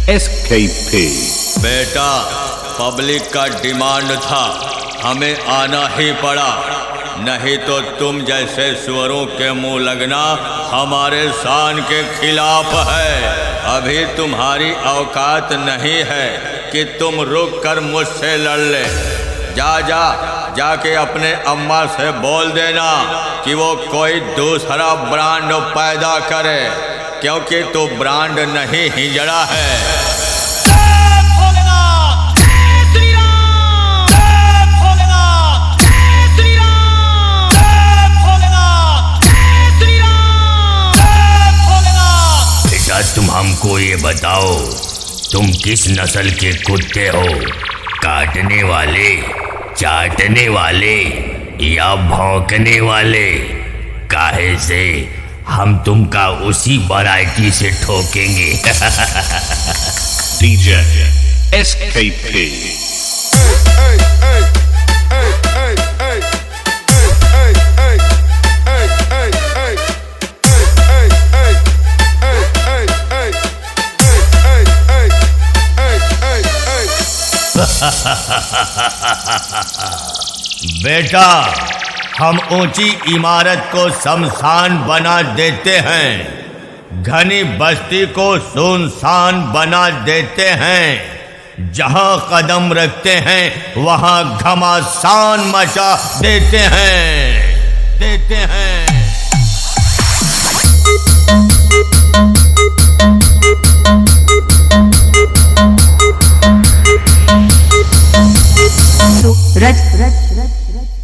SKP। बेटा, पब्लिक का डिमांड था, हमें आना ही पड़ा, नहीं तो तुम जैसे सुअरों के मुंह लगना हमारे शान के खिलाफ है। अभी तुम्हारी औकात नहीं है कि तुम रुक कर मुझसे लड़ ले। जाके अपने अम्मा से बोल देना कि वो कोई दूसरा ब्रांड पैदा करे, क्योंकि तो ब्रांड नहीं हिजड़ा है। तुम हमको ये बताओ, तुम किस नस्ल के कुत्ते हो? काटने वाले, चाटने वाले या भौंकने वाले? काहे से हम तुमका उसी वैरायटी से ठोकेंगे। DJ SKP। बेटा, हम ऊंची इमारत को शमशान बना देते हैं, घनी बस्ती को सुनसान बना देते हैं, जहां कदम रखते हैं वहां घमासान मचा देते हैं। सूरज